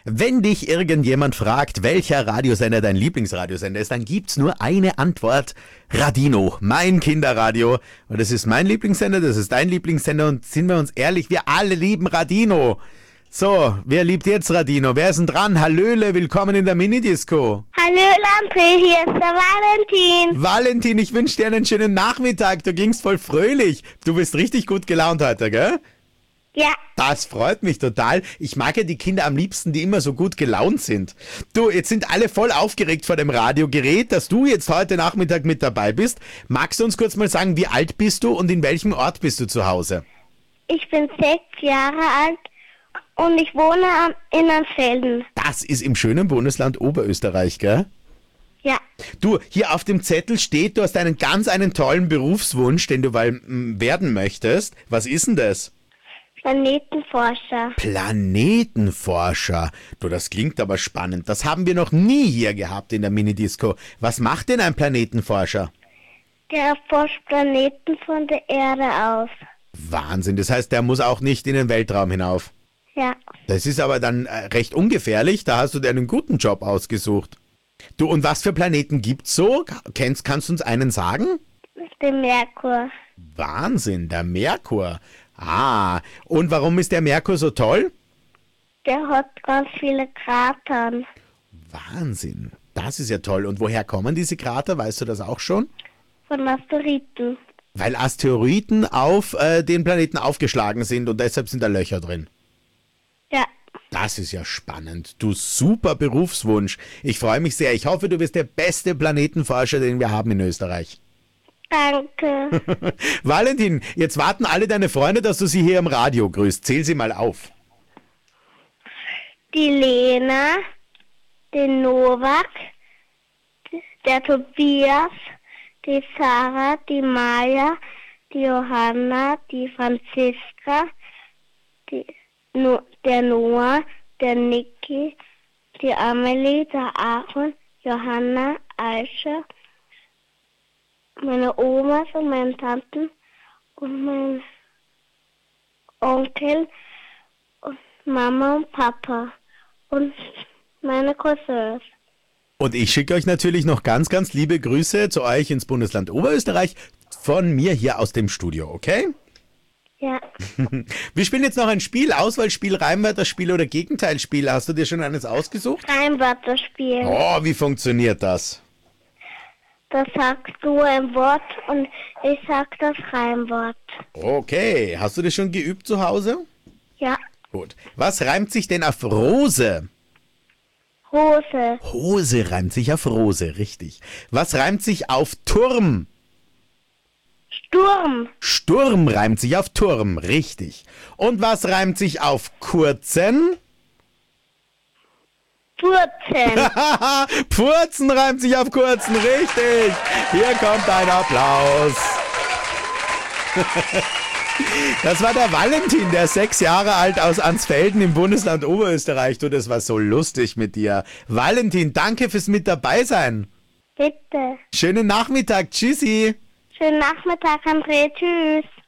Wenn dich irgendjemand fragt, welcher Radiosender dein Lieblingsradiosender ist, dann gibt's nur eine Antwort. Radino, mein Kinderradio. Und das ist mein Lieblingssender, das ist dein Lieblingssender und sind wir uns ehrlich, wir alle lieben Radino. So, wer liebt jetzt Radino? Wer ist denn dran? Hallöle, willkommen in der Minidisco. Hallo Lampe, hier ist der Valentin. Valentin, ich wünsche dir einen schönen Nachmittag. Du gingst voll fröhlich. Du bist richtig gut gelaunt heute, gell? Ja, Das freut mich total. Ich mag ja die Kinder am liebsten, die immer so gut gelaunt sind. Du, jetzt sind alle voll aufgeregt vor dem Radiogerät, dass du jetzt heute Nachmittag mit dabei bist. Magst du uns kurz mal sagen, wie alt bist du und in welchem Ort bist du zu Hause? ich bin 6 Jahre alt und ich wohne in Ansfelden. Das ist im schönen Bundesland Oberösterreich, gell? Ja, Du, hier auf dem Zettel steht, du hast einen tollen Berufswunsch, den du werden möchtest. Was ist denn das? Planetenforscher. Planetenforscher. Du, das klingt aber spannend. Das haben wir noch nie hier gehabt in der Minidisco. Was macht denn ein Planetenforscher? Der erforscht Planeten von der Erde aus. Wahnsinn, das heißt, der muss auch nicht in den Weltraum hinauf. Ja, Das ist aber dann recht ungefährlich, da hast du dir einen guten Job ausgesucht. Du, und was für Planeten gibt's so? Kannst du uns einen sagen? der Merkur. Wahnsinn, der Merkur. Ah, und warum ist der Merkur so toll? Der hat ganz viele Kratern Wahnsinn, das ist ja toll. Und woher kommen diese Krater, weißt du das auch schon? von Asteroiden. Weil Asteroiden auf den Planeten aufgeschlagen sind und deshalb sind da Löcher drin. Ja, Das ist ja spannend. Du, super Berufswunsch. Ich freue mich sehr. Ich hoffe, du bist der beste Planetenforscher, den wir haben in Österreich. danke. Valentin, jetzt warten alle deine Freunde, dass du sie hier im Radio grüßt. Zähl sie mal auf. Die Lena, den Novak, der Tobias, die Sarah, die Maja, die Johanna, die Franziska, der Noah, der Niki, die Amelie, der Aaron, Johanna, Aisha, meine Omas und meine Tanten und mein Onkel und Mama und Papa und meine Cousins. Und ich schicke euch natürlich noch ganz, ganz liebe Grüße zu euch ins Bundesland Oberösterreich von mir hier aus dem Studio, okay? Ja, Wir spielen jetzt noch ein Spiel, Auswahlspiel, Reimwörterspiel oder Gegenteilspiel. Hast du dir schon eines ausgesucht? Reimwörterspiel. Oh, wie funktioniert das? Da sagst du ein Wort und ich sag das Reimwort. Okay, hast du das schon geübt zu Hause? Ja, Gut. Was reimt sich denn auf Rose? Hose, Hose reimt sich auf Rose, richtig. Was reimt sich auf Turm? Sturm, Sturm reimt sich auf Turm, richtig. Und was reimt sich auf kurzen? Furzen. Purzen reimt sich auf kurzen, richtig. Hier kommt ein Applaus. Das war der Valentin, der 6 Jahre alt aus Ansfelden im Bundesland Oberösterreich. Du, das war so lustig mit dir. Valentin, danke fürs mit dabei sein. Bitte. Schönen Nachmittag, tschüssi. Schönen Nachmittag, André. Tschüss.